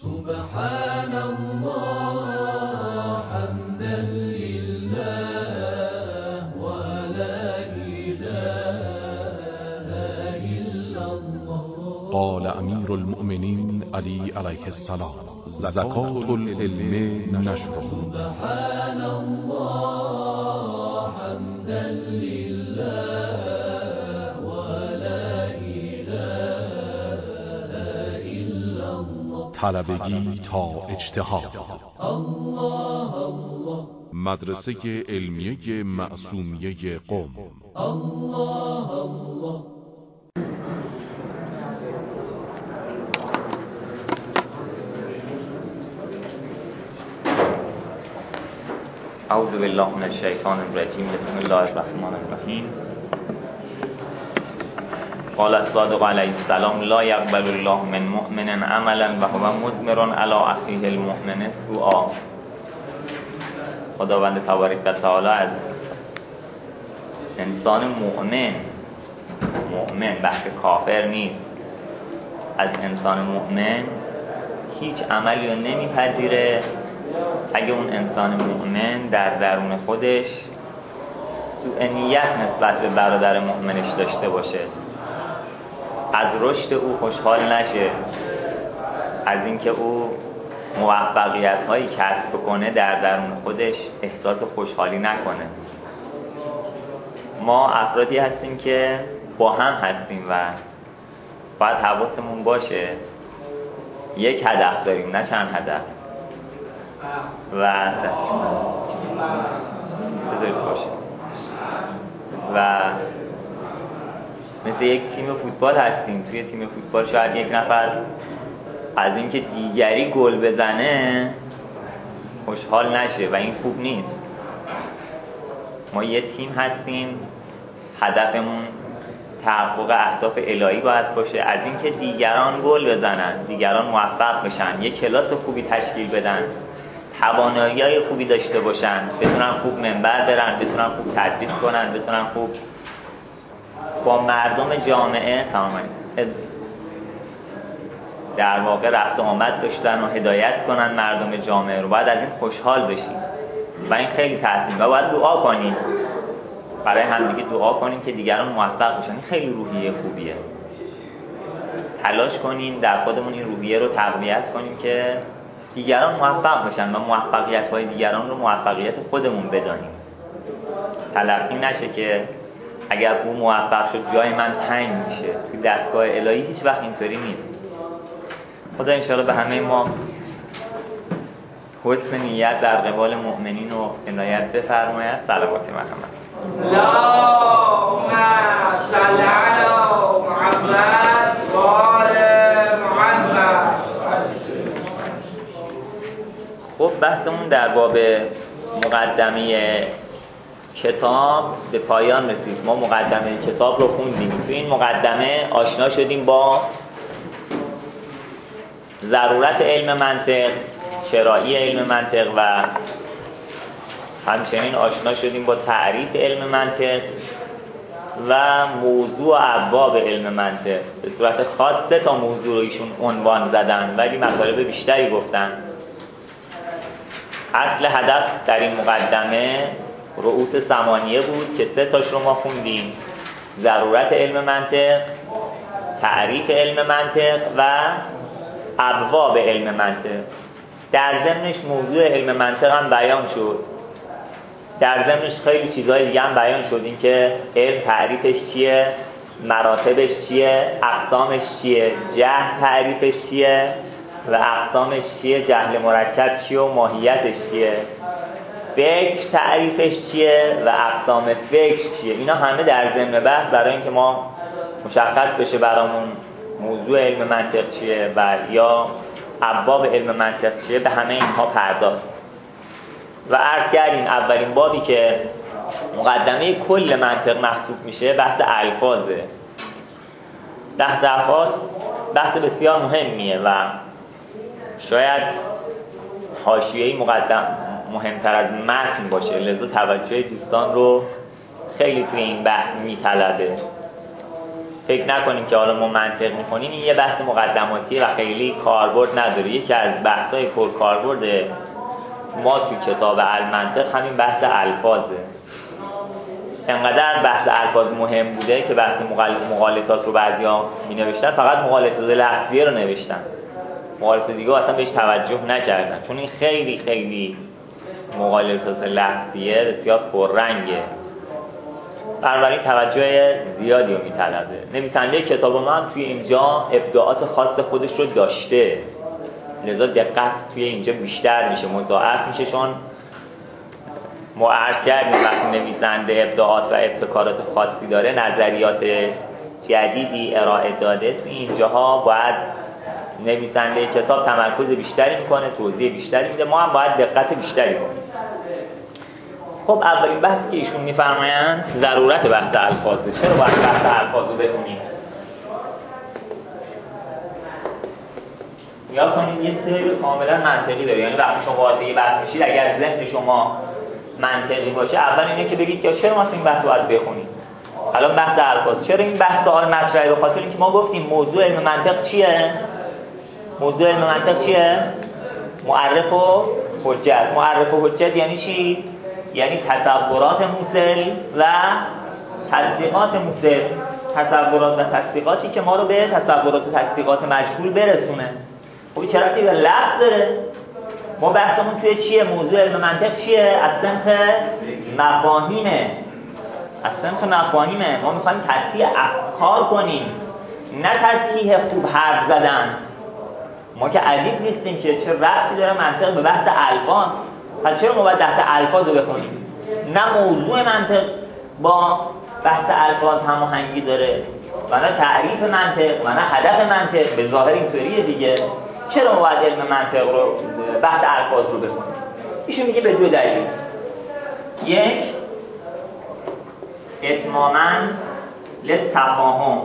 سبحان الله حمدا لله ولا إله إلا الله. قال امیر المؤمنین علی علیه السلام: زکات العلم نشره. سبحان الله حمدا لله ولا إله إلا الله. طلبگی تا اجتهاد. الله الله. مدرسه علمیه معصومیه قم. الله الله. اعوذ بالله من الشیطان الرجیم. بسم الله الرحمن الرحیم. قال الصادق علیه السلام: لا یقبل الله من مؤمن عملا و هو مضمر علی اخیه المؤمن سوءا. خداوند تبارک و تعالی از انسان مؤمن بحث کافر نیست، از انسان مؤمن هیچ عملی رو نمیپذیره اگه اون انسان مؤمن در درون خودش سوء نیت نسبت به برادر مؤمنش داشته باشه، از رشد او خوشحال نشه، از اینکه او موفقیت هایی کسب کنه در درون خودش احساس خوشحالی نکنه. ما افرادی هستیم که با هم هستیم و باید حواسمون باشه یک هدف داریم نه چند هدف و بذارید باشه و مثل یک تیم فوتبال هستیم. توی تیم فوتبال شاید یک نفر از اینکه دیگری گل بزنه خوشحال نشه و این خوب نیست. ما یه تیم هستیم، هدفمون تحقق اهداف الهی باید باشه، از اینکه دیگران گل بزنن، دیگران موفق بشن، یه کلاس خوبی تشکیل بدن، توانایی‌های خوبی داشته باشن، بتونن خوب منبر برن، بتونن خوب تدریس کنن، بتونن خوب با مردم جامعه در واقع رفت و آمد داشتن و هدایت کنن مردم جامعه رو. باید از این خوشحال بشیم و این خیلی تاثیر و باید دعا کنیم برای همدیگه، دعا کنیم که دیگران موفق بشن. این خیلی روحیه خوبیه. تلاش کنیم در خودمون این روحیه رو تقویت کنیم که دیگران موفق بشن و موفقیت‌های دیگران رو موفقیت خودمون بدانیم. تلقی نشه که اگر او موفق شد جای من تنگ میشه. توی دستگاه الهی هیچ وقت اینطوری نیست. خدا انشاءالله به همه ما حسن نیت در قبال مؤمنین و عنایت بفرماید. صلوات محمد. اللهم صل علی محمد و آل محمد. خب بحثمون در باب مقدمه کتاب به پایان رسید. ما مقدمه کتاب رو خوندیم. تو این مقدمه آشنا شدیم با ضرورت علم منطق، چرایی علم منطق و همچنین آشنا شدیم با تعریف علم منطق و موضوع ابواب علم منطق. به صورت خاص 3 تا موضوع رو ایشون عنوان زدن ولی مطالب بیشتری گفتن. اصل هدف در این مقدمه رؤوس ثمانیه بود که 3 تاش رو ما خوندیم: ضرورت علم منطق، تعریف علم منطق و ابواب علم منطق. در ضمنش موضوع علم منطق هم بیان شد. در ضمنش خیلی چیزهای دیگه هم بیان شد، این که علم تعریفش چیه، مراتبش چیه، اقسامش چیه، جهل تعریفش چیه و اقسامش چیه، جهل مرکب چیه و ماهیتش چیه، فکر تعریفش چیه و اقسام فکر چیه. اینا همه در ضمن بحث برای اینکه ما مشخص بشه برامون موضوع علم منطق چیه و یا ابواب علم منطق چیه، به همه اینها پرداخت و عرض کردیم اولین بابی که مقدمه کل منطق محسوب میشه بحث الفاظه. بحث الفاظ بحث بسیار مهمیه و شاید حاشیه‌ای مقدم مهمتر از متن باشه، لذا توجه دوستان رو خیلی توی این بحث میطلبه. فکر نکنیم که حالا ما منطق می‌خونیم این یه بحث مقدماتی و خیلی کاربرد نداره. یکی از بحث‌های پرکاربرد ما تو کتاب المنطق همین بحث الفاظه. انقدر بحث الفاظ مهم بوده که بحث مغالطات رو بعضیا می‌نوشتن، فقط مغالطات لفظیه رو نوشتن، مغالطات دیگه اصلا بهش توجه نکردن، چون این خیلی خیلی مغالطات لفظیه بسیار پررنگه، بنابراین توجه زیادی رو میطلبه. نویسنده کتاب ما هم توی اینجا ابداعات خاص خودش رو داشته، لذا دقت توی اینجا بیشتر میشه، مضاعف میشه، چون ما عرض کردیم وقتی نویسنده ابداعات و ابتکارات خاصی داره، نظریات جدیدی ارائه داده، توی اینجاها باید نویسنده کتاب تمرکز بیشتری میکنه، توضیح بیشتری میده، ما هم باید دقت بیشتری کنیم. خب اولین بحثی که ایشون میفرمایند ضرورت بحث الفاظه. چرا باید بحث الفاظ رو بخونیم؟ یا کنید یه سری کاملا منطقی داره، یعنی وقتی شما وارد یه بحث میشید اگر ذهن شما منطقی باشه، اول اینه که بگید که چرا ما این بحث رو باید بخونیم. الان بحث الفاظ، چرا این بحث سوال مطرحه؟ به خاطر اینکه ما گفتیم موضوع علم منطق چیه؟ موضوع علم منطق چیه؟ معرف و حجت. معرف و حجت یعنی چی؟ یعنی تصورات موصل و تصدیقات موصل، تصورات و تصدیقاتی که ما رو به تصورات و تصدیقات مجهول برسونه. خب چرا که به لفظ داره؟ ما بحثمون توی چیه؟ موضوع علم منطق چیه؟ از صنف مفاهیمه، از صنف مفاهیمه. ما میخوایم تصحیح افکار کنیم، نه تصحیح خوب حرف زدن. ما که ادیب نیستیم که چه ربطی داره منطق به بحث الفاظ؟ پس چرا ما باید بحث الفاظ رو بخونیم؟ نه موضوع منطق با بحث الفاظ هماهنگی داره و نه تعریف منطق و نه هدف منطق، به ظاهر اینطوریه دیگه. چرا ما باید علم منطق رو بحث الفاظ رو بخونیم؟ ایشون میگه به دو دلیل. یک، اتماماً للتفاهم.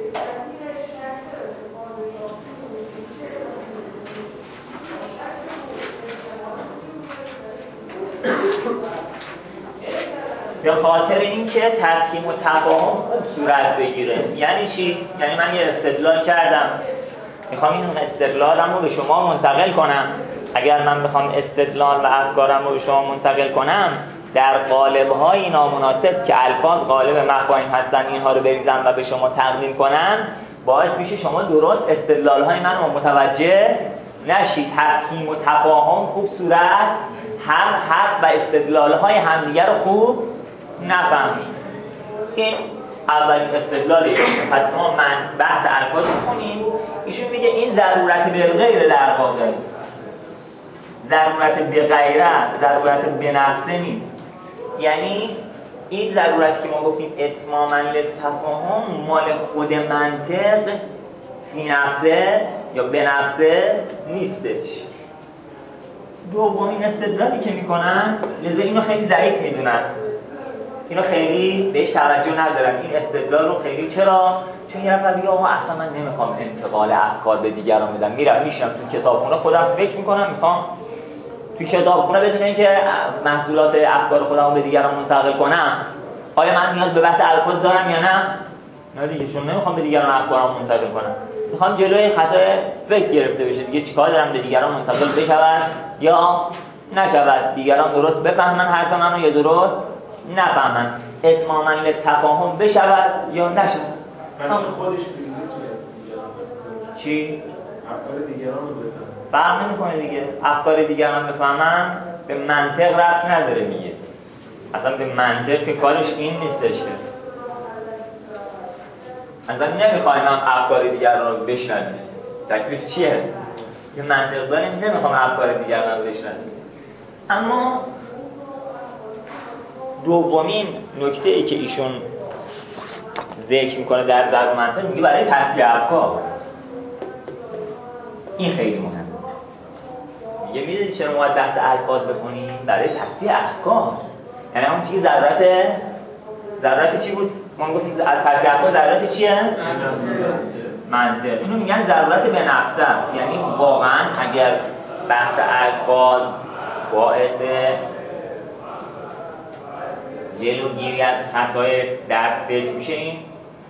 به خاطر اینکه تفهیم و تفاهم خوب صورت بگیره. یعنی چی؟ یعنی من یه استدلال کردم، میخوام این استدلالم رو به شما منتقل کنم. اگر من بخوام استدلال و افکارم رو به شما منتقل کنم، در قالب‌های نامناسب که الفاظ قالب مفاهیم هستن، اینها رو بریزم و به شما تقدیم کنم، باعث میشه شما درست استدلال‌های من رو متوجه نشید. تفهیم و تفاهم خوب صورت، هم حرف و استدلال‌های همدیگر رو خوب نفهمید. این اولین استدلالی. پس ما بحث الفاظ می‌خونیم. ایشون میگه این ضرورت به غیر در واقع، ضرورت به غیره، ضرورت به نفسه نیست. یعنی این ضرورتی که ما گفتیم اتماماً للتفاهم مال خود منطق فی نفسه یا به نفسه نیستش. دومین استدلالی که میکنن، لذا اینو خیلی ضعیف میدونن، اینو خیلی بهش توجه ندارن این استدلال رو. خیلی چرا؟ چون یه نفر میگه آقا اصلا من نمیخوام انتقال افکار به دیگران بدم، میرم میشم تو کتابخونه خودم فکر میکنم، میخوام تو کتابخونه بدون اینکه محصولات افکار خودم به دیگران منتقل کنم. آیا من نیاز به بحث الفاظ دارم یا نه؟ نه دیگه، چون نمیخوام به دیگران افکارم منتقل کنم، میخوام جلوی خطای فکر گرفته بشه. دیگه چیکار دارم به دیگران منتقل بشود یا نشود، دیگران درست بفهمن حرف منو یا درست نفهمن، اتماماً للتفاهم بشود یا نشود. خودش چی؟ افکار دیگران رو بفهمن. فهم نمی‌کنه دیگه. افکار دیگران بفهمن به منطق ربط نداره میگه. اصلا به منطق که کارش این نیستش که. اصلا نمیخوایم هم افکار دیگران رو بشنویم. تکلیف چیه؟ یه منطق داریم نمیخوام افکار دیگران رو بشنویم. اما دومین نکته‌ای که ایشون ذکر میکنه در ضرب منطق، میگه برای تصحیح افکار. این خیلی مهمه. میگه میدونید چرا ما بحث الفاظ بخونیم؟ برای تصحیح افکار. یعنی اون چیزی ضرورت چی بود؟ ما گفتیم تصحیح افکار ضرورت چیه؟ منطق. اینو میگن ضرورت به نفسه. یعنی واقعا اگر بحث الفاظ باعث جلوگیری از خطای در فکر میشه، این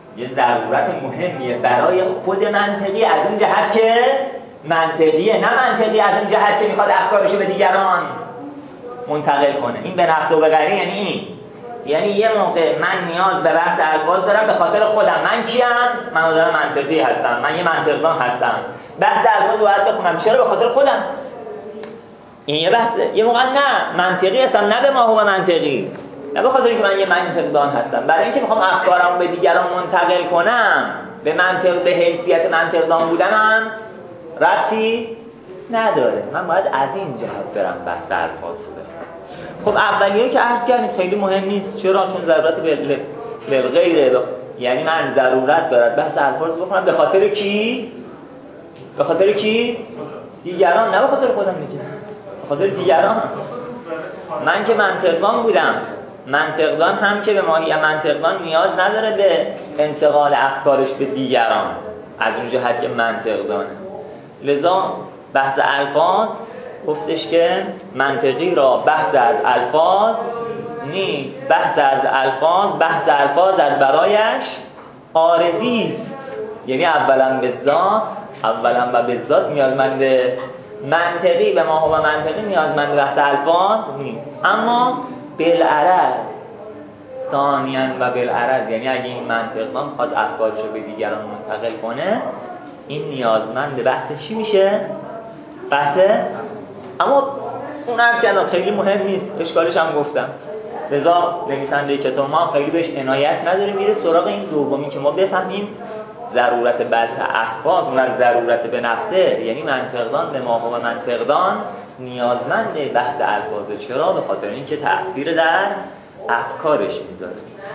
یه ضرورت مهمیه برای خود منطقی از اون جهت که منطقیه، نه منطقی از اون جهت که میخواد افکارشو به دیگران منتقل کنه. این به نفس و به غیره یعنی این، یعنی یه موقع من نیاز به بحث الفاظ دارم به خاطر خودم. من کیم؟ من آدم منطقی هستم، من یه منطقدان هستم. بحث الفاظ رو باید بخونم. چرا؟ به خاطر خودم. این یه بحثه. یه موقع نه منطقی هستم، نه به ماهو منطقی، نه به خاطر اینکه من یه منطقدان هستم، برای اینکه میخوام افکارم به دیگران منتقل کنم. به منطق، به حیثیت منطقدان بودنم ربطی نداره. من باید از این جهت برم بحث الفاظ رو. خب اولیه که عرض کردیم خیلی مهم نیست. چرا؟ چون ضرورت به غیره، یعنی من ضرورت دارد بحث الفاظ بخونم. به خاطر کی؟ به خاطر کی؟ دیگران، نه به خاطر خودم. میگم به خاطر دیگران. من که منطقدان بودم، منطقدان هم که به ماهی منطقدان نیاز نداره به انتقال افکارش به دیگران از اون جهت که منطقدانه. لذا بحث الفاظ گفتش که منطقی را بحث از الفاظ نیست. بحث از الفاظ از برایش عارضی است. یعنی اولا به ذات نیازمند منطقی به ما و منطقی نیازمند بحث الفاظ نیست. اما بالعرض ثانیاً و بالعرض، یعنی اگه این منطقدان خواهد افکارش رو به دیگران منتقل کنه، این نیازمند بحث چی میشه؟ بحث. اما اون عرض کردم خیلی مهم نیست، اشکالش هم گفتم. لذا نویسنده کتاب ما خیلی بهش عنایت نداره، میره سراغ این دومی که ما بفهمیم ضرورت بحث الفاظ اون از ضرورت به نفسه، یعنی منطقدان به ماهو و منطقدان نیازمند بحث الفاظه. چرا؟ به خاطر اینکه تأثیر در افکارش میذاره.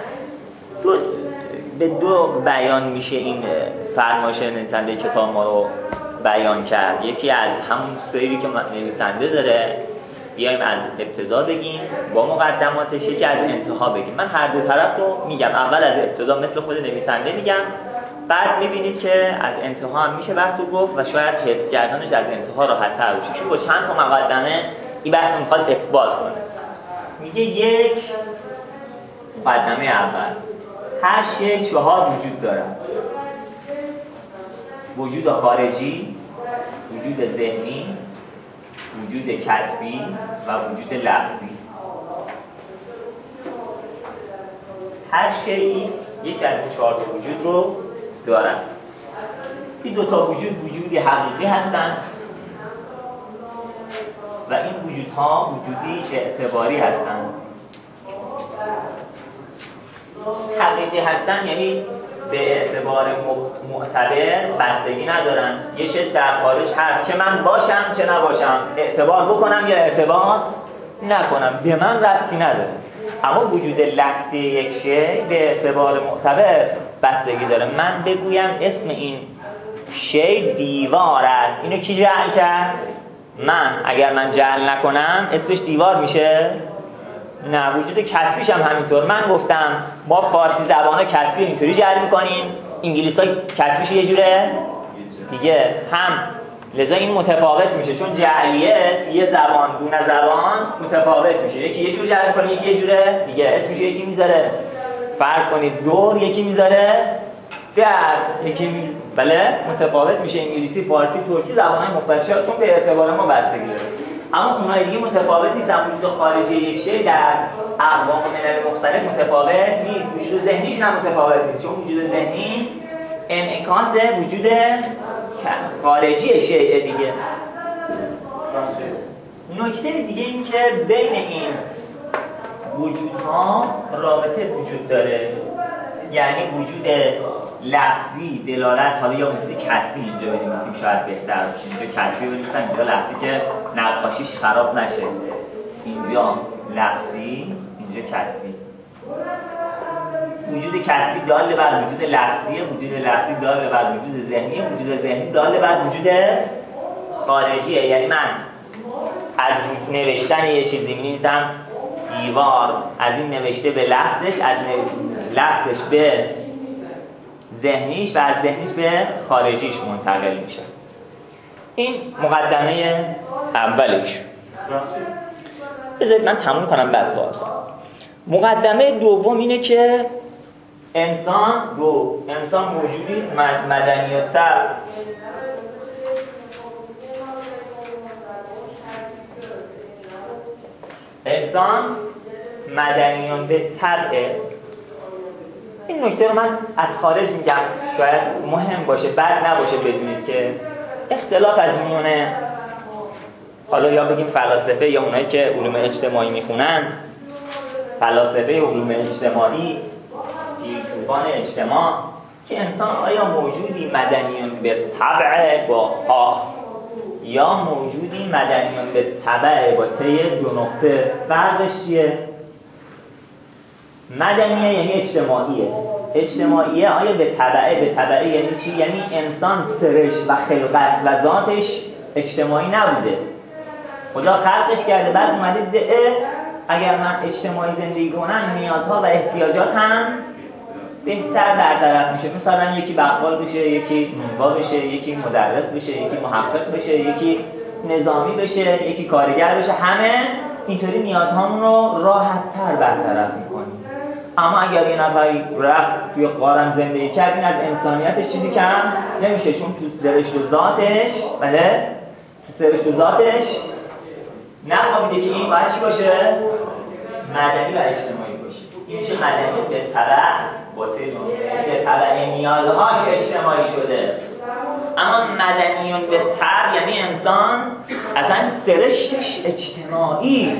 به دو بیان میشه این فرمایش نویسنده کتاب ما رو بیان کرد. یکی از همون سیری که نویسنده داره، بیایم از ابتدا بگیم با مقدماتش، یکی از انتها بگیم. من هر دو طرف رو میگم. اول از ابتدا مثل خود نویسنده میگم، بعد میبینید که از انتها هم میشه بحث رو گفت و شاید حفظ کردنش از انتها راحت‌تر باشه. چون با چند تا مقدمه این بحث میخواد اثبات کنه. میگه یک، مقدمه اول، هر شی 4 وجود دارد: وجود خارجی، وجود ذهنی، وجود کسبی و وجود لفظی. هر شیئی یک از این 4 تا وجود رو دارد. این 2 تا وجود وجودی حقیقی هستند و این وجودها وجودی اعتباری هستند. حقیقی هستند یعنی به اعتبار معتبر بستگی ندارن. یه چیز در خارج هست، چه من باشم چه نباشم، اعتبار بکنم یا اعتبار نکنم، به من ربطی نداره. اما وجود لفظی یک شی به اعتبار معتبر بستگی داره. من بگویم اسم این شی دیوار است، اینو کی جعل کرد؟ من. اگر من جعل نکنم اسمش دیوار میشه؟ نه. وجود کسبیش هم همینطور. من گفتم ما فارسی زبان کسبی اینطوری جعل میکنیم، انگلیسی ها کسبیش یه جوره دیگه هم. لذا این متفاوت میشه، چون جعلیت یه زبان دونه زبان متفاوت میشه. یکی یه جور جعل میکنه، یکی یه جوره دیگه. اسمش یکی میذاره فرض کنید دور، یکی میذاره در، یکی بله متفاوت میشه. انگلیسی، فارسی، ترکی زبان‌های مختلفه چون به اعتبار ما بستگی داره. اما اونهای دیگه متفاوت نیستن. وجود خارجی یک شی در اقوام و ملل مختلف متفاوت نیست. وجود ذهنیشون هم متفاوت نیست، چون وجود ذهنی انعکاس وجود خارجی شیء دیگه. نکته دیگه این که بین این وجودها رابطه وجود داره، یعنی وجود لفظی دلالت، حالا یا وجود کسبی اینجا بنویسیم شاید بهتر باشه. اینجا کسبی بنویسم، اینجا لفظی که نقاشیش خراب نشه. اینجا لفظی، اینجا کسبی. وجود کسبی دال بر وجود لفظی، وجود لفظی دال بر وجود ذهنی، وجود ذهنی دال بر وجود خارجیه. یعنی من از نوشتن یه چیزی می‌نویسم دیوار، از این نوشته به لفظش، از لفظش به ذهنیش و از ذهنیش به خارجیش منتقل میشه. این مقدمه اولش. بذارید من تموم کنم بعد باز. مقدمه دوم اینه که انسان موجودی است مدنی و طبع. انسان مدنیون به طبعه. این نکته رو من از خارج میگم، شاید مهم باشه، بد نباشه بدونید که اختلاف از میونه حالا یا بگیم فلاسفه یا اونایی که علوم اجتماعی میخونن، فلاسفه علوم اجتماعی، فیلسوفان اجتماع، که انسان آیا موجودی مدنیون به طبع با ها یا موجودی مدنیون به طبع با ته دو نقطه، فرقش چیه؟ مدنیه یعنی اجتماعیه آیا به طبعه یعنی چی؟ یعنی انسان سرش و خلقت و ذاتش اجتماعی نبوده، خدا خلقش کرده، بعد اومده دیده اگر من اجتماعی زندگی کنم نیازها و احتیاجات هم بهتر برطرف میشه. مثلا یکی بقال بشه، یکی نونوا بشه، یکی مدرس بشه، یکی محقق بشه، یکی نظامی بشه، یکی کارگر بشه، همه اینطوری نیازهامون رو راحت‌تر برطرف میکنیم. اما اگر یه نفری رفت توی غارم زندگی کرد، این از انسانیتش چیزی کم نمیشه، چون تو سرشت و ذاتش نخوابیده که این باید چی باشه؟ مدنی و اجتماعی باشه. این میشه مدنی به طبع با به طبع نیازهاش اجتماعی شده. اما مدنیون به طبع یعنی انسان اصلا سرشتش اجتماعی.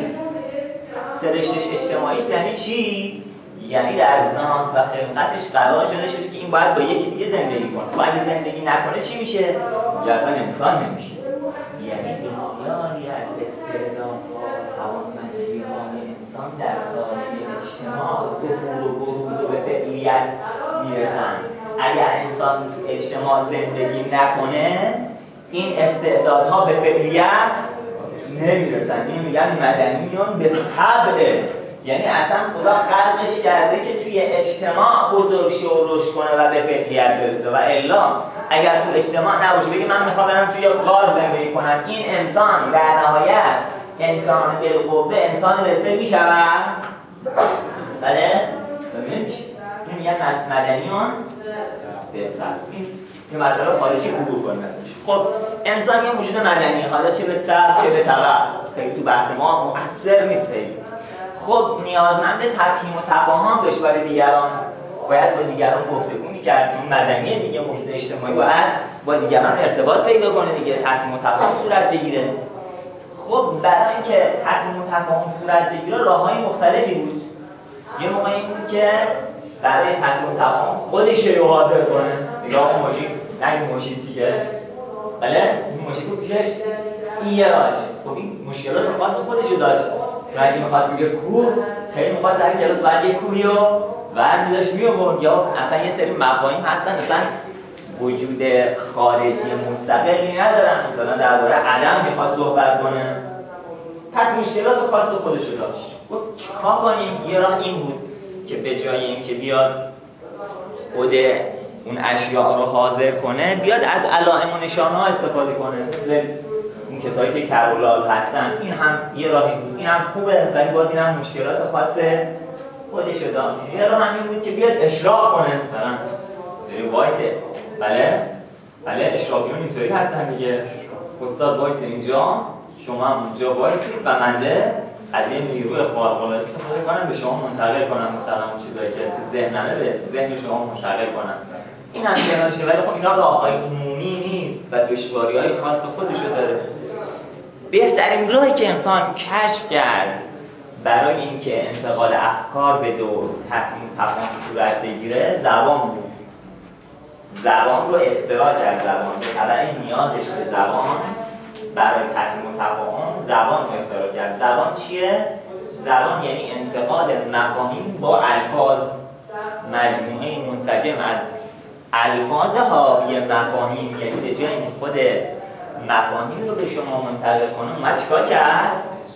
سرشتش اجتماعی یعنی چی؟ یعنی در ذات و خلقتش قرار شده که این باید با یکی دیگه زندگی کنه. و اگه زندگی نکنه چی میشه؟ یا اصلا انسان نمیشه. یعنی بسیاری از استعدادها، توانمندی‌های انسان در سایه اجتماع ظهور و بروز و به فعلیت میرسن. اگر انسان تو اجتماع زندگی نکنه، این استعدادها به فعلیت نمیرسن. این میگن مدنیون به طبع، یعنی اصلا خدا خلقش کرده که توی اجتماع بزرگ شه و رشد کنه و به فعلیت برسه. و الا اگر تو اجتماع نباشه بگه من میخوام برم توی غار زندگی کنم، این انسان در نهایت انسان بالقوه انسان رسه میشود؟ بله؟ نمیشه. این میگن مدنیون بهتر. این مطلب خارجی عبور کنیم. خب انسان یه موجود مدنی، حالا چه به طبع چه به طبع، خیلی تو بحث ما مؤثر نیست خیلی. خب نیازمند تفهیم و تفاهم داشت برای دیگران، باید با دیگران گفتگو می‌کرد، چون مدنی دیگه موجود اجتماعی باید با دیگران ارتباط پیدا کنه دیگه، تفهیم و تفاهم صورت بگیره. خب برای اینکه تفهیم و تفاهم صورت بگیره راه‌های مختلفی بود. یه موقعی بود که برای تفهیم و تفاهم خودش رو حاضر کنه، دیگه آقا ماشین نگه ماشین دیگه، بله این ماشین رو پیشش این یه راهش. خب این مشکلات خاص خودش رو داشت. اگه میخواد میگه کوه، خیلی میخواد در این کلاس باید یه کوهی رو برمیداشت می‌آورد، یا اصلا یه سری مفاهیم هستن اصلا وجود خارجی مستقلی ندارن، مثلا درباره عدم میخواد صحبت کنه، پس مشکلات خاص خودش رو داشت. گفت چیکار کنیم؟ یه راه این بود که به جای اینکه بیاد خود اون اشیاء رو حاضر کنه، بیاد از علائم و نشانه‌ها استفاده کنه، مثل اون کسایی که کرولال هستن. این هم یه راهی بود، این هم خوبه، ولی باز این هم مشکلات خاص خودش رو داشت. یه راه همین بود که بیاد اشراق کنه، مثلا جوری وایسه. بله اشراقیون اینطوری هستن دیگه، استاد وایسه اینجا، شما هم اونجا وایسید و منده از این نیروی خارق‌العاده استفاده کنم به شما منتقل کنم، مثلا اون چیزایی که تو ذهنمه به ذهن شما منتقل کنم. این هم کنارشه، ولی خب اینا راه‌های عمومی نیست و دشواری‌های خاص خودش رو داره. بهترین راهی که انسان کشف کرد برای اینکه انتقال افکار به دور تفاهم صورت بگیره زبان بود. زبان رو اختراع کرد. زبان به تبع نیازش به زبان برای تفاهم و تفاهم زبان رو اختراع کرد. زبان چیه؟ زبان یعنی انتقال مفاهیم با الفاظ، مجموعه منسجم از الفاظ حاوی مفاهیم. یعنی به جای اینکه خود مفاهیم رو به شما منتقل کنه، اومد چیکار کرد؟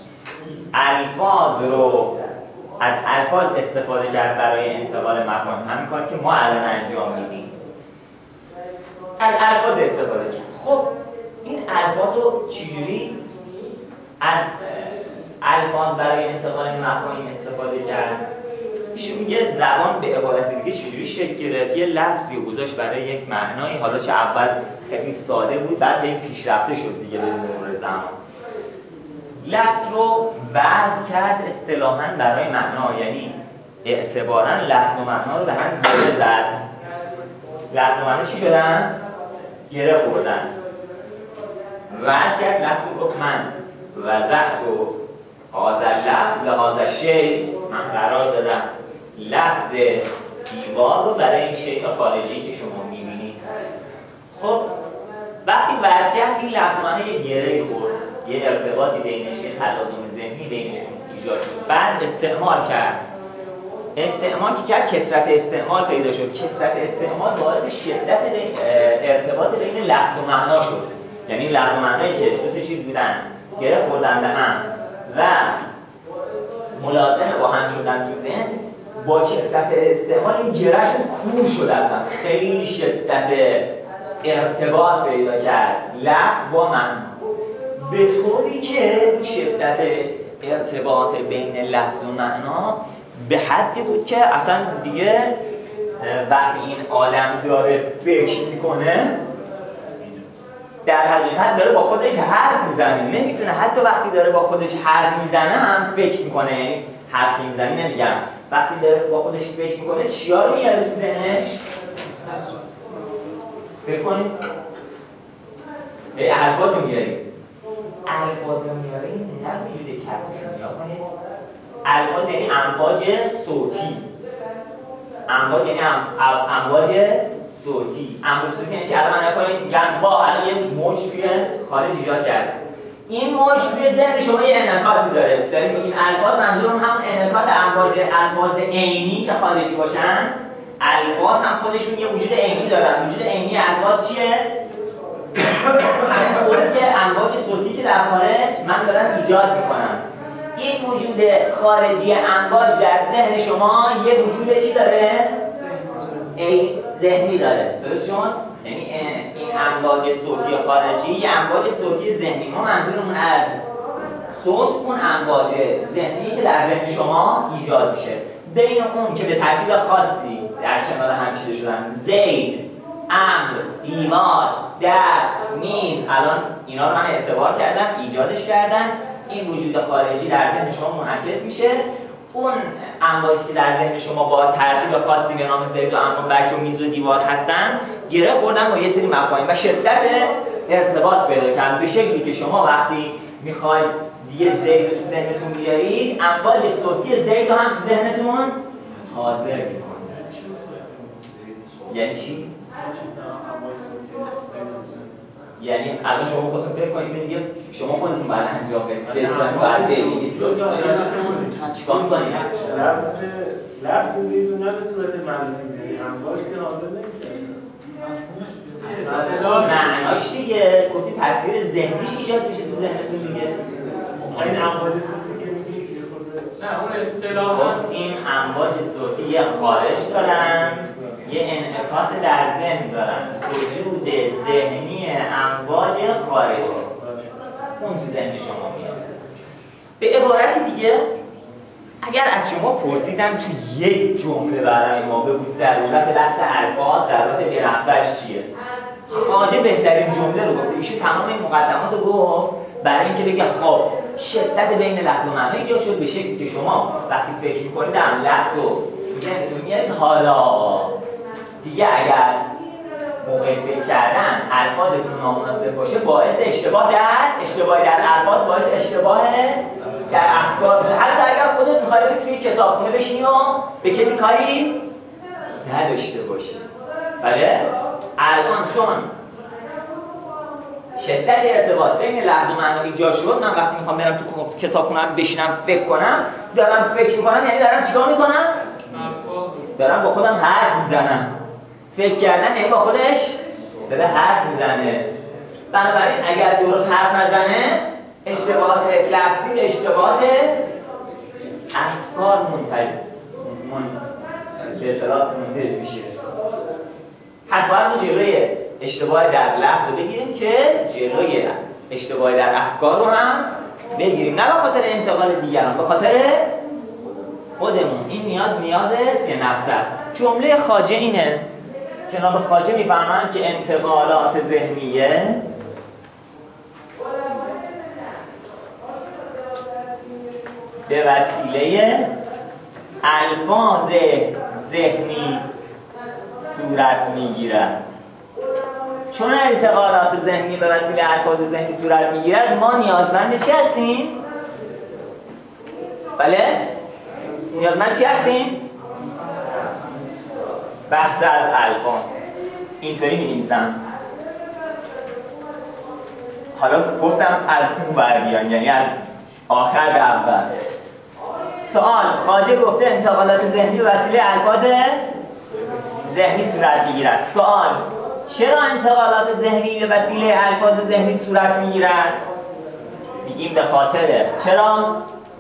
الفاظ رو از الفاظ استفاده کرد برای انتقال مفاهیم. همین کار که ما الان انجام میدیم، از الفاظ استفاده کرد. خب این الفاظ رو چجوری از الفاظ برای انتقال مفاهیم استفاده کرد؟ ایشون میگه زبان به عبارت دیگه چجوری شکل گرفت، یه لفظی رو گذاشت برای یک معنایی، حالا چه اول خیلی ساده بود بعد این پیشرفته شد دیگه به مرور زمان. لفظ رو وضع کرد اصطلاحاً برای معنا، یعنی اعتباراً لفظ و معنا رو به هم گره زد. لفظ و معنا چی شدن؟ گره خوردن. وضع کرد لفظ رو گفت من وضعت و هذا لفظ لهذا شیء، من قرار دادم لفظ دیوار رو برای این شیء خارجی که شما می‌بینید. خب وقتی وضع کرد این لفظ معنی یه گره خورد، یه ارتباطی بینش، یه تلازم ذهنی بینشون ایجاد شد. بعد استعمال کرد. استعمال که کرد کثرت استعمال پیدا شد. کثرت استعمال باعث شدت ارتباط بین لفظ و معنا شد. یعنی لفظ و معنایی که دو تا چیز بودن گره خوردن به هم و ملازم با هم شدن تو ذهن، با کثرت استعمال این گرهشون کور شد، اصلا خیلی شدت ارتباط پیدا کرد لفظ با معنا، به طوری که شدت ارتباط بین لفظ و معنا به حدی بود که اصلا دیگه وقتی این عالم داره فکر میکنه در حقیقت داره با خودش حرف میزنه، نمیتونه حتی وقتی داره با خودش حرف میزنه هم فکر میکنه، یعنی حرف میزنه نمیگم، وقتی داره با خودش فکر میکنه چیا رو میاره تو ذهنش؟ فکر کنید الفاظ رو میاریم، الفاظ رو میاریم نه وجود کلمه یا کنید الفاظ یعنی امواج صوتی، امواج یعنی امواج صوتی، امواج صوتی یعنی چه؟ الان من نکنید میگن با الان یک موج توی خارج ایجاد کرد، این موج توی ذهن شما یه انعکاسی داره، داریم این الفاظ منظورم هم انعکاس الفاظ عینی که خارجی باشن، الفاظ هم خودشون یه وجود عینی دارن، وجود عینی الفاظ چیه؟ همین طوری که امواج صوتی که در خارج من دارم ایجاد میکنم، این وجود خارجی امواج در ذهن شما یه وجود چی داره؟ ذهنی داره، درست شد؟ یعنی این امواج صوتی خارجی یه امواج صوتی ذهنی، ما منظورمون از صوت اون امواج ذهنی که در ذهن شما ایجاد میشه، بین اون که به ترتیب خاصی در کنار هم چیده شدن، زید، امر، دیوار، در، میز، الان اینا رو من اعتبار کردم ایجادش کردن، این وجود خارجی در ذهن شما منعکس میشه، اون امواجی که در ذهن شما با ترتیب خاصی به نام زید و امر و بچه و میز و دیوار هستن گره خوردن با یه سری مفاهیم و شدت ارتباط پیدا کردن، به شکلی که شما وقتی میخواید دیگه زید رو تو ذهنتون بیارید امواج صوتی زید رو هم تو ذهنتون حاضر میکنید. یعنی چی؟ یعنی الان شما خودتون فکر کنید دیگه شما خودتون باید انجام بدید، بسیار باید ببینید چیکار می‌کنید؟ لفظ میزونه به صورت معنی امواج که حاضر نمیشه معناش دیگه گفتی تصویر ذهنیش ایجاد میشه تو ذهنتون دیگه، این امواج صوتی که میگی نه اون اصطلاحاً این امواج صوتی یه خارج دارن یه انعکاس در ذهن دارن، وجود ذهنی امواج خارجی اون تو ذهن شما میاد. به عبارت دیگه اگر از شما پرسیدم تو یک جمله برای ما بگو ضرورت لفظ الفاظ ضرورت بنفسش چیه، خواجه بهترین جمله رو گفته، ایشون تمام این مقدمات رو گفت برای اینکه بگه خب شدت بین لفظ و معنی ایجاد شد به شکلی که شما وقتی فکر می‌کنید هم لفظ رو ذهنتون میاد، حالا دیگه اگر موقع فکر کردن الفاظتون نامناسب باشه باعث اشتباه در الفاظ باعث اشتباه در افکار بشه، حتی اگر خودت می‌خوای توی کتابخونه بشینی و به کسی کاری نداشته باشی. بله الان چون شدت ارتباط بین لفظ و معنی ایجاد شد، من وقتی میخوام برم تو کتابخونه‌ام بشینم فکر کنم، دارم فکر میکنم، یعنی دارم چیکار میکنم؟ دارم با خودم حرف میزنم. فکر کردن یعنی با خودش داره حرف میزنه. بنابراین اگر درست حرف نزنه اشتباهات لفظی، اشتباهات افکار به اصطلاح منتج میشه. حتما ما جلوی اشتباه در لفظ رو بگیریم که جلوی اشتباه در افکار رو هم بگیریم، نه به خاطر انتقال دیگران، به خاطر خودمون. این نیاز به نفس است. جمله خواجه اینه، جناب خواجه میفرمایند که انتقالات ذهنیه به وسیله الفاظ ذهنی صورت میگیرد. چون انتقالات ذهنی به وسیله الفاظ ذهنی صورت میگیرد، ما نیازمند چی هستیم؟ بله؟ نیازمند چی هستیم؟ بحث از الفاظ. اینطوری می‌نویسم. حالا گفتم از اون برمیان، یعنی از آخر به اول. سوال: خواجه گفته انتقالات ذهنی به وسیله الفاظ ذهنی صورت میگیرد. سوال: چرا انتقالات ذهنی به وسیله الفاظ ذهنی صورت میگیرد؟ میگیم به خاطر چرا؟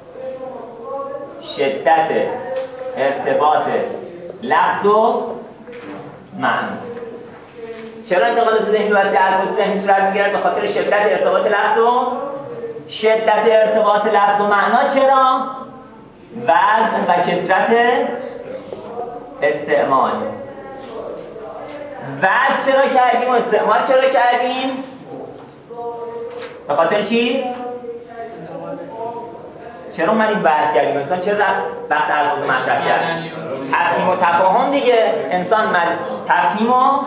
شدت ارتباط لفظ و معنی. چرا انتقالات ذهنی به وسیله الفاظ ذهنی صورت میگیرد؟ به خاطر شدت ارتباط لفظ و شدت ارتباط لفظ و معنا. چرا؟ وزن و کثرت استعمال. وزن چرا کردیم و استعمال چرا کردیم؟ به خاطر چی؟ چرا من این بحث کردیم؟ انسان چرا بحث الفاظ مطرح کرد؟ تفهیم و تفاهم دیگه. انسان تفهیم و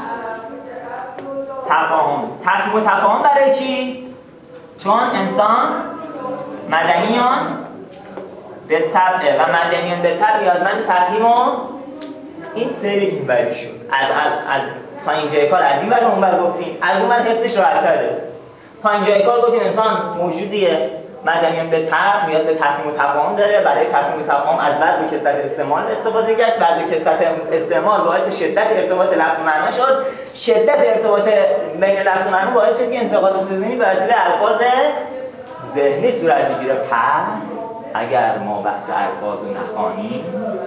تفاهم برای چی؟ چون انسان مدنیان به طبع و مدنیان به طبع نیازمند تفهیم و این سری این بری شد. از تا اینجای کار از این بر اون بر گفتیم، از اون بر حسش راحت کرده. تا اینجای کار گفتیم انسان موجودیه مدنیان به طبع نیاز به تفهیم و تفاهم داره. برای تفهیم و تفاهم از وضع و کثرت استعمال استفاده کرد. وضع و کثرت استعمال باعث شدت ارتباط لفظ و معنا شد. شدت ارتباط بین لفظ و معنا باعث شد که انتقالات ذهنی به وسیله الفاظ ذهنی صورت بگیره. پس اگر ما بحث الفاظ رو نخوانیم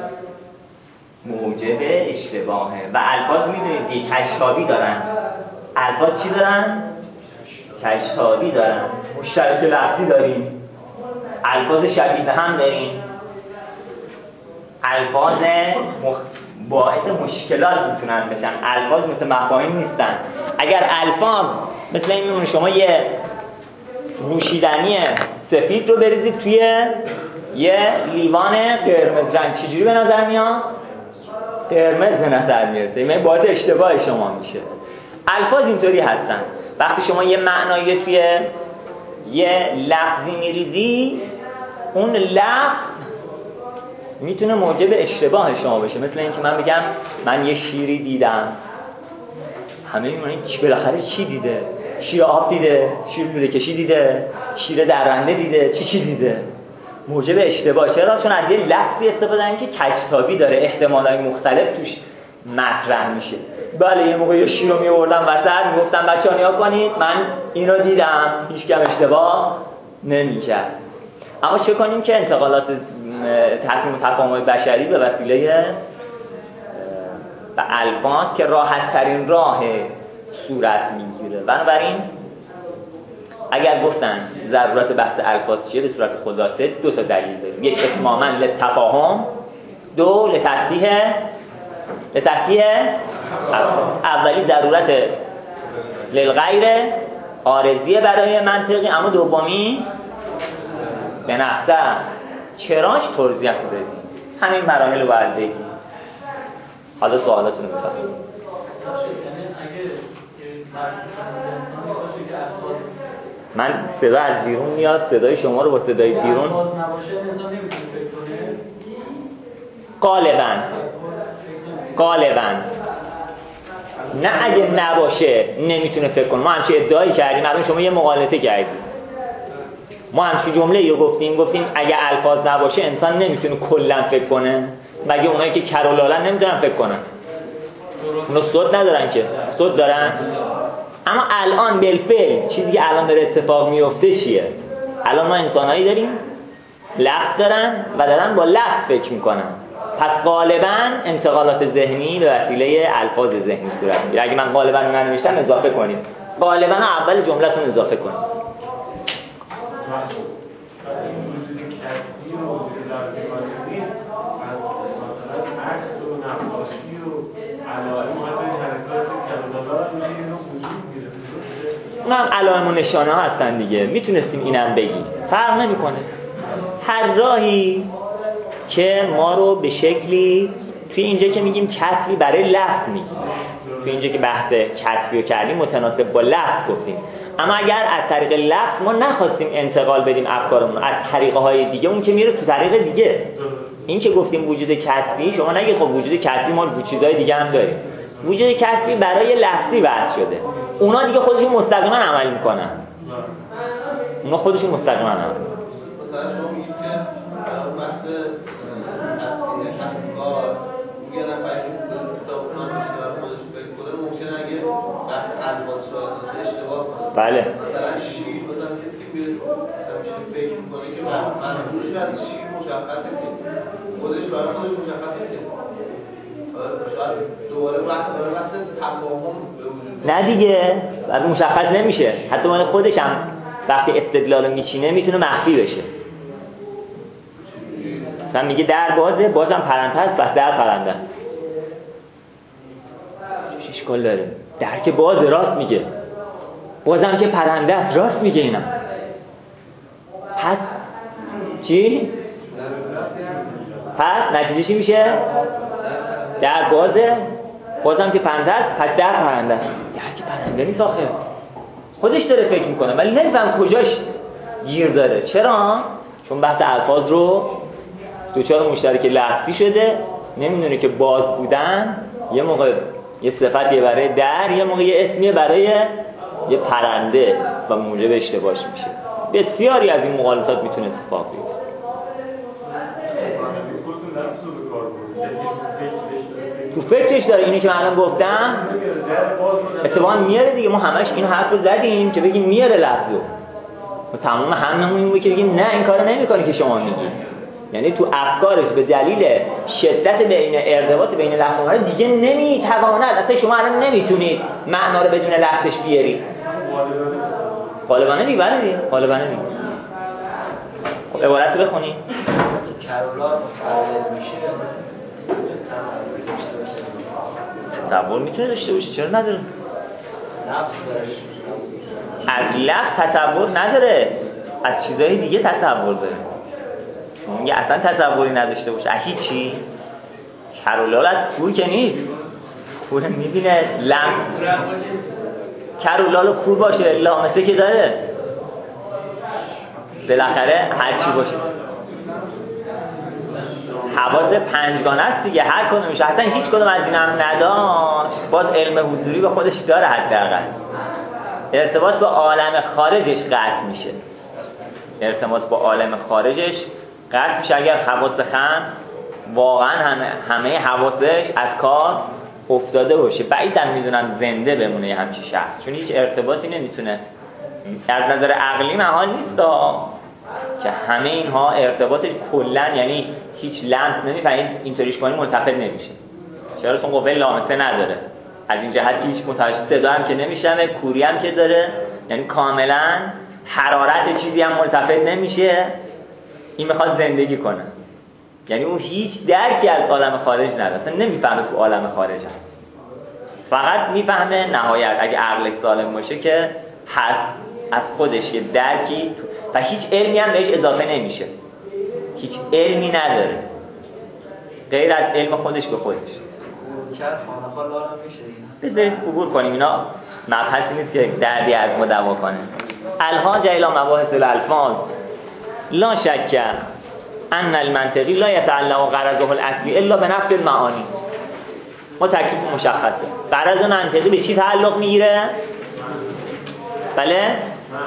موجب اشتباهه. و الفاظ میدونید که کشتابی دارن. الفاظ چی دارن؟ کشتابی دارن. مشترک لفظی داریم، الفاظ شبیه به هم داریم، الفاظ باعث مشکلات میتونن بشن. الفاظ مثل مفاهیم نیستن. اگر الفاظ مثل این میمونه شما یه نوشیدنی سفید رو بریزید توی یه لیوان قرمز رنگ، چجوری به نظر میاد؟ قرمز به نظر میرسه. این باعث اشتباه شما میشه. الفاظ اینطوری هستن. وقتی شما یه معنایی توی یه لفظی میریزی، اون لفظ میتونه موجب اشتباه شما بشه. مثل اینکه من بگم من یه شیری دیدم، همه میگن بالاخره چی دیده؟ شیر آب دیده، شیر لوله کشی دیده، شیر درنده دیده، چی دیده؟ موجب اشتباه. چرا؟ چون از یه لفظی استفاده کردن که کج‌تابی داره، احتمالات مختلف توش مطرح میشه. بله یه موقع یه شیر رو میوردم وسط، میگفتم بچه‌ها نگاه کنید من این رو دیدم، هیچ کم اشتباه نمی‌کرد. اما چه کنیم که انتقالات تفهیم و تفاهم بشری به وسیله و الفاظ که راحت ترین راه صورت میگیره. بنابراین اگر گفتن ضرورت بحث الفاظ چیه، به صورت خلاصه دو تا دلیل داریم. یک اتماما للتفاهم، دو لتصحیح اولی ضرورت للغیر عارضیه برای منطقی، اما دومی به نفسه. چراش توضیح بدید. همین مراحل رو باید بگیم. حالا سوالاتون رو بفرمایید. من صدا از بیرون میاد، صدای شما رو با صدای بیرون غالباً نه اگه نباشه نمیتونه فکر کنه. ما همچه ادعایی کردیم، الان شما یه مغالطه کردید. ما همچه جمله‌ای رو گفتیم اگه الفاظ نباشه انسان نمیتونه کلا فکر کنه. مگه اونایی که کرولالن نمیتونن فکر کنن؟ اونا صوت ندارن که، صوت دارن. اما الان بالفعل چیزی که الان داره اتفاق میفته چیه؟ الان ما انسانایی داریم لفظ دارن و دارن با لفظ فکر میکنن. پس غالباً انتقالات ذهنی به وسیله الفاظ ذهنی صورت میگیره. اگه من غالباً ننوشتم اضافه کنید. غالباً اول جمله‌تون اضافه کنید. این وجود کسبی و وجود لفظی خاطبی از مثلا عکس و نقاشی و علائم و حرکات کلمات میشه اینو وجود میگیره. اونم علائم و نشانه ها هستن دیگه، میتونستیم اینم بگیم، فرق نمیکنه. هر راهی که ما رو به شکلی توی اینجا که میگیم کتبی برای لفظ میگیم، توی اینجا که بحث کتبی رو کردیم متناسب با لفظ گفتیم، اما اگر از طریق لفظ ما نخواستیم انتقال بدیم افکارمون از طریقه های دیگه، اون که میره تو طریق دیگه. این که گفتیم وجود کتبی، شما نگید خب وجود کتبی ما چیزای دیگه هم داریم. وجود کتبی برای لفظی وضع شده، اونا دیگه خودشون مستقیما عمل میکنن. اونا خودشون مستقیما عمل میکنن. مثلا شما میگید که بحث تصویر افکار یه نفر که کتاب خونم بشه و خودش فکر کنه ممکنه اگه بحث الفاظ شاید اشتباه کنه. بله. مثلا شیر، مثلا کسی که میره فکر میکنه که منظورش از شیر مشخصه که خودش برای خودش مشخصه که شاید دوباره بحث تفاهم به وجود نه دیگه، بعد مشخص نمیشه. حتی من خودش هم وقتی استدلال میچینه میتونه مخفی بشه. مثلا میگه در بازه، بازم پرنده است، بس در پرنده است. چه اشکال داره؟ در که بازه، راست میگه. بازم که پرنده است، راست میگه اینم. پس چی؟ پس نتیجه چی میشه؟ در بازه، بازم که پرنده است، پس در پرنده است. در که پرنده نیست آخه. خودش داره فکر میکنه ولی نمیفهم کجاش گیر داره. چرا؟ چون بحث الفاظ رو دوچار مشترک لفظی شده، نمیدونه که باز بودن یه موقع یه صفتیه برای در، یه موقع یه اسمیه برای یه پرنده و موجب اشتباهش میشه. بسیاری از این مغالطات میتونه اتفاق بیفته. تو فکرش داره. اینی که من الان گفتم اتفاقا میاره دیگه. ما همش این حرف رو زدیم که بگیم میاره لفظو. و تمام هممون این بود که بگیم نه این کارو نمیکنه که شما میگید. یعنی تو افکارش به دلیل شدت بین ارتباط بین لفظ و معنی دیگه نمیتواند. اصلا شما الان نمیتونید معنا رو بدون لفظش بیارید. غالبانه دیگه. بله دیگه غالبانه دیگه. خب عبارت رو بخونید. کرولا متولد میشه تصور میتونه داشته باشه، چرا نداره؟ از لفظ تصور نداره، از چیزهای دیگه تصور داره. میگه اصلا تصوری نداشته باشه از هیچی. کرولال از کور که نیست، کور میبینه لمس. کرولال و کور باشه لامسه که داره، بالاخره هرچی باشه حواس پنجگانه است دیگه. هر کدومش اصلا هیچ کدوم از این هم نداشت، باز علم حضوری به خودش داره. حداقل ارتباط با عالم خارجش قطع میشه. ارتباط با عالم خارجش قطع میشه اگر حواس خمس واقعا همه حواسش از کار افتاده باشه. بعیدم میدونم زنده بمونه یه همچین شخص، چون هیچ ارتباطی نمیتونه از نظر عقلی محال نیست که همه اینها ارتباطش کلن، یعنی هیچ لمس نمیفهمید اینطوریش کنی ملتفت نمیشه. چرا؟ چون قوه لامسه نداره. از این جهت که هیچ متوجه صدا هم که نمیشنوه، کوری هم که داره، یعنی کاملا حرارت چیزی هم ملتفت نمیشه. این میخواد زندگی کنه، یعنی اون هیچ درکی از عالم خارج نداره، اصلا نمیفهمه تو عالم خارج هست. فقط میفهمه نهایت اگه عقلش سالم باشه که هست از خودش یه درکی و هیچ علمی هم بهش اضافه نمیشه. هیچ علمی نداره غیر از علم خودش به خودش. بذارید عبور کنیم، اینا مبحثی نیست که دردی از ما دوا کنه. الحاج الی مباحث الالفاظ لا شک ان المنطقی لا یتعلق غرضه الاصلی الا به نفس المعانی. ما تکلیف مشخصه. غرض منطقی به چی تعلق میگیره؟ بله؟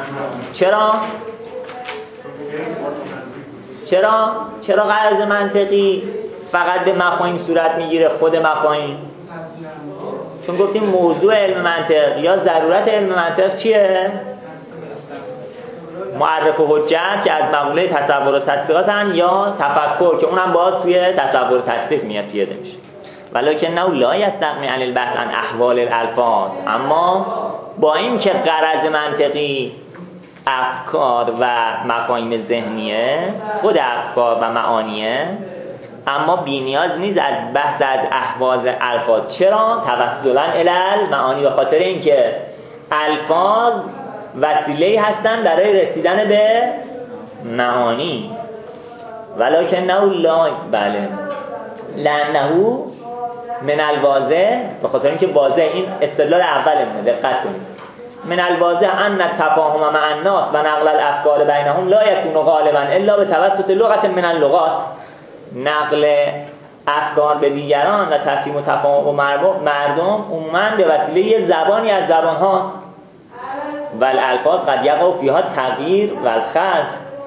چرا غرض منطقی فقط به مفاهیم صورت میگیره، خود مفاهیم؟ چون گفتیم موضوع علم منطق یا ضرورت علم منطق چیه؟ معرف و حجت که از مقوله تصور و تصدیقاتن، یا تفکر که اونم باز توی تصور و تصدیق میاد پیاده میشه. ولکن نه لا یستغنی عن البحث عن احوال الالفاظ. اما با این که غرض منطقی افکار و مفاهیم ذهنیه، خود افکار و معانیه، اما بی‌نیاز نیست از بحث از احواز الفاظ. چرا؟ توسلاً الی معانی، به خاطر اینکه الفاظ وسیله‌ای هستن برای رسیدن به معانی. ولکنه لا بله لانه من الواضح، به خاطر اینکه واضح، این استدلال اولمونه، دقت کنید. من الواضح ان التفاهم مع الناس و نقل الافکار بینهم لا یکون غالبا الا بتوسط لغة من اللغات. نقل افکار به دیگران و تفهیم و تفاهم مردم عموما به وسیله یه زبانی از زبان‌ها و الالفاظ قد یقع فیها تغییر و الخلط.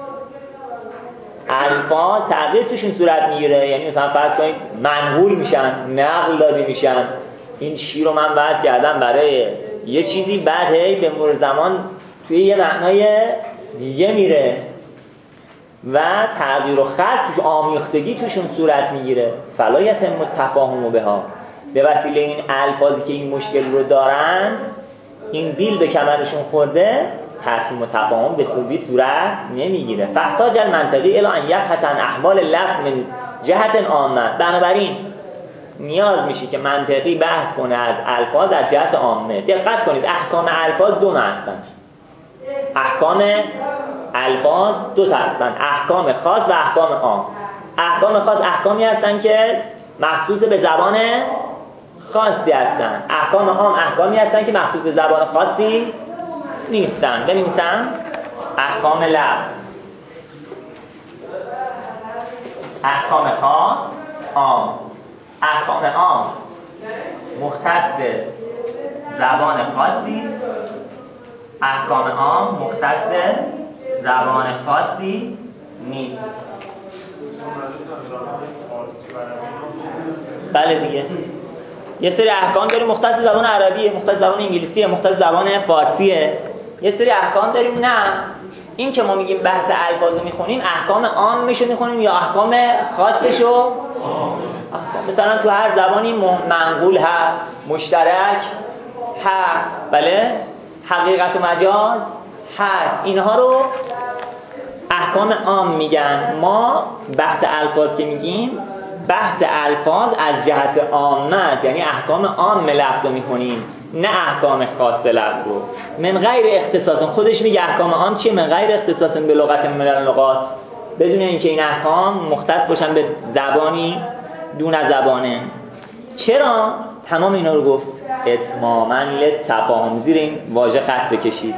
الفاظ تغییر توشون صورت میگیره، یعنی مثلا فرض کنید منقول میشن، نقل داده میشن. این شعر رو من وضع کردم برای یه چیزی، بعد به مرور زمان توی یه معنای دیگه میره و تغییر و خلط توش، آمیختگی توشون صورت میگیره. فلا یتم التفاهم بها، به وسیله این الفاظی که این مشکل رو دارن، این بیل به کمرشون خورده، تفهیم و تفاهم به خوبی صورت نمیگیره. فاحتاج المنطقی الی ان یبحث عن احوال اللفظ من جهت عامه. بنابراین نیاز میشه که منطقی بحث کنه از الفاظ از جهت عامه. دقت کنید، احکام الفاظ دو هستن. احکام الفاظ دو هستن، احکام خاص و احکام عام. احکام خاص احکامی هستن که مخصوص به زبان خاصی هستن. احکام عام احکامی هستن که مخصوص به زبان خاصی نیستن. بنویسم احکام لفظ، احکام خاص، عام. احکام عام مختص زبان خاصی، احکام عام مختص زبان خاصی نیست. بله دیگه، یه سری احکام داریم مختص زبان عربیه، مختص زبان انگلیسیه، مختص زبان فارسیه. یه سری احکام داریم نه، این که ما میگیم بحث الفاظو میخونیم، احکام عامشو میخونیم یا احکام خاصشو؟ مثلا تو هر زبانی منقول هست، مشترک هست، بله، حقیقت و مجاز هست. اینها رو احکام عام میگن. ما بحث الفاظ که میگیم، بحث الفاظ از جهت عامه، یعنی احکام عام لفظ رو میخونیم، نه احکام خاص لفظ رو. من غیر اختصاص، خودش میگه احکام عام چیه؟ من غیر اختصاص به لغت من اللغات، بدون اینکه این احکام مختص باشن به زبانی دون از زبانه. چرا تمام اینا رو گفت؟ اتماما للتفاهم. زیر این واژه خط بکشید.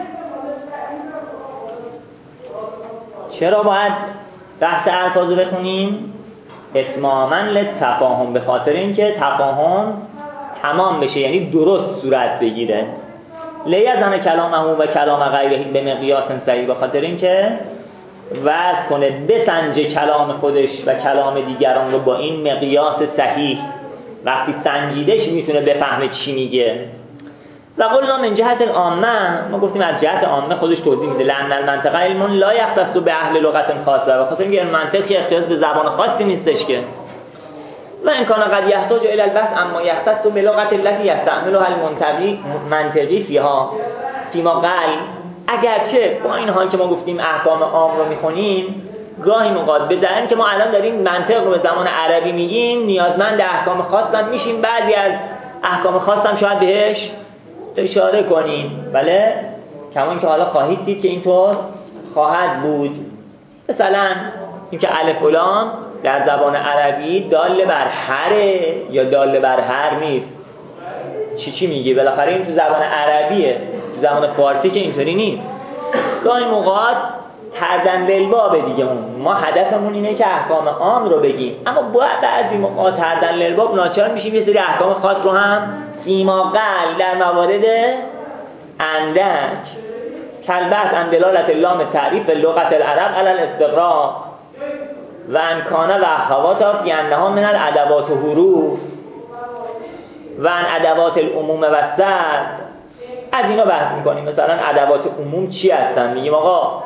چرا باید بحث الفاظ رو بخونیم؟ اتماما للتفاهم، به خاطر اینکه تفاهم تمام بشه، یعنی درست صورت بگیره. لیزن کلامه و کلام غیره به مقیاس صحیح، به خاطر اینکه وضع کنه، بسنجه کلام خودش و کلام دیگران رو با این مقیاس صحیح. وقتی سنجیدش میتونه بفهمه چی میگه. و قلنا من جهت العامه، ما گفتیم از جهت عامه خودش توضیح میده. لأن المنطق علم لا یختص به اهل لغت خاصه، به خاطر اینکه منطق که اختصاص به زبان خاصی نیستش که. و این کان قد یحتاج الی البحث اما یختص به لغت التي یستعملها المنطقی فیما قال. اگرچه با این حال که ما گفتیم احکام عام رو میخونیم، گاهی موقع بذاریم که ما الان داریم منطق رو به زمان عربی میگیم، نیازمند احکام خاص هم میشیم. بعضی از احکام خاص هم شاید بهش اشاره کنیم، بله، کمان که حالا خواهید دید که اینطور خواهد بود. مثلا اینکه الف و لام در زبان عربی دال بر هره یا دال بر هر نیست. چی میگه؟ بالاخره این تو زبان عربیه، تو زبان فارسی که اینطوری نیست. گاهی موقعات تردن للباب دیگه، ما هدفمون اینه که احکام عام رو بگیم، اما بعضی موقعات تردن للباب ناچار میشیم یه سری احکام خاص رو هم فیما قل در موارد اندک کلبحث عن دلالت لام تعریف لغت العرب علی الاستغراق و انکانه و اخواتها فی انها من الادوات و حروف و ان ادوات العموم و سرد. از اینا بحث میکنیم. مثلا ادوات عموم چی هستن؟ میگیم آقا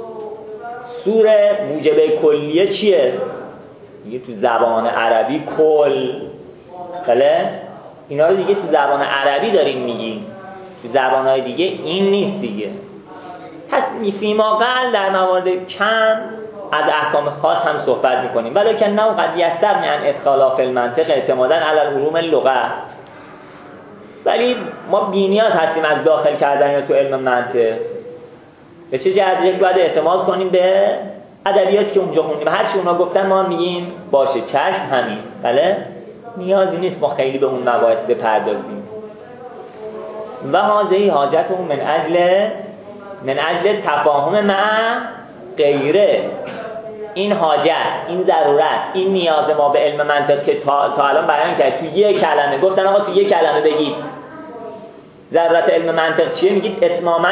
سوره موجبه کلیه چیه؟ میگه تو زبان عربی کل، بله، اینا رو دیگه تو زبان عربی داریم میگیم، تو زبانهای دیگه این نیست دیگه. پس فیما قل در موارد کم از احکام خاص هم صحبت میکنیم ولیکن نه قد یستغنی عن ادخالها فی المنطق اعتمادا علی العلوم اللغه. ولی ما بی‌نیاز هستیم از داخل کردن تو علم منطق. به چه جهت؟ باید اعتماد کنیم به ادبیاتی که اونجا خوندیم، هر چی اونا گفتن ما میگیم باشه چشم همین. بله نیازی نیست ما خیلی به اون مباحث بپردازیم. و هذه حاجتهم من اجل تفاهم مع غیره. این حاجت، این ضرورت، این نیاز ما به علم منطق که تا الان بیان کرد تو یک کلمه، گفتن آقا تو یک کلمه بگید ضرورت علم منطق چیه؟ میگید اتماما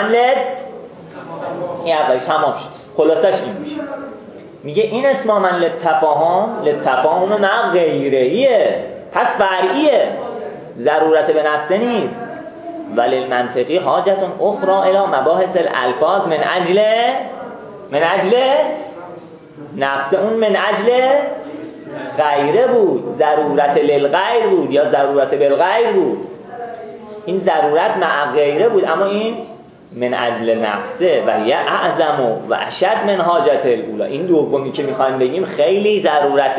این اولیش تمام شد، خلاصش این میشه. میگه این اتماما لتفاهم مع غیرهیه، پس فرعیه، ضرورت به نفسه نیست. ولی المنطقی حاجتون اخرى الی مباحث الالفاظ من اجل نفس اون من اجل غیره بود، ضرورت للغیر بود یا ضرورت بالغیر بود. این ضرورت مع غیره بود، اما این من اجل نفسه و هی اعظم و اشد من حاجت الاولی. این دومی که میخوایم بگیم خیلی ضرورت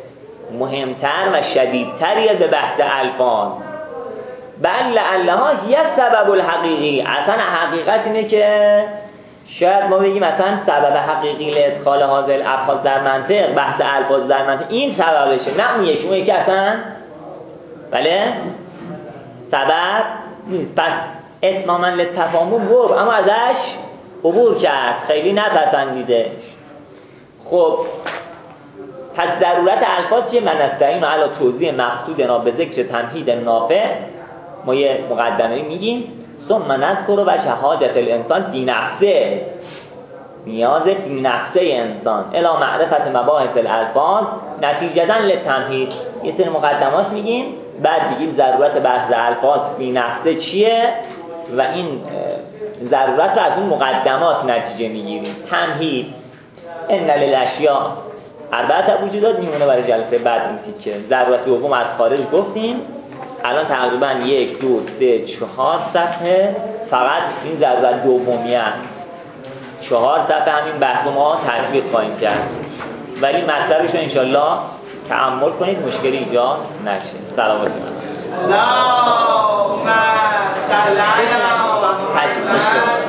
مهمتر و شدیدتریه به بحث الفاظ. بل لعلها هی سبب الحقیقی. اصلا حقیقت اینه که شاید ما بگیم مثلا سبب حقیقی لادخال هذه الالفاظ در منطق، بحث الفاظ در منطق این سببشه، نه اون یکی اصلا بله سبب نیست. پس اتماما للتفاهم گفت اما ازش عبور کرد، خیلی نپسندیدش. خب پس ضرورت الفاظ چیه؟ من استعین علی توضیح مقصودنا به ذکر تمهید نافع. ما یه مقدمه میگیم ثم نذکر وجه حاجت الانسان فی نفسه، نیاز فی نفسه انسان الی معرفت مباحث الالفاظ نتیجتاً للتمهید. یه سری مقدمات میگیم بعد میگیم ضرورت بحث الفاظ فی نفسه چیه و این ضرورت رو از اون مقدمات نتیجه میگیریم. تمهید ان للاشیاء اربعه وجودات میمونه برای جلسه بعد. این تیکه ضرورت دوم از خارج گفتیم، الان تقریبا 1 2 3 4 صفحه فقط این ضرورت دومیه، 4 صفحه همین بحث ما تطبیق خواهیم کرد. ولی مطلبش رو انشالله تأمل کنید، مشکلی ایجاد نشه. سلامت اللهم صل علی محمد.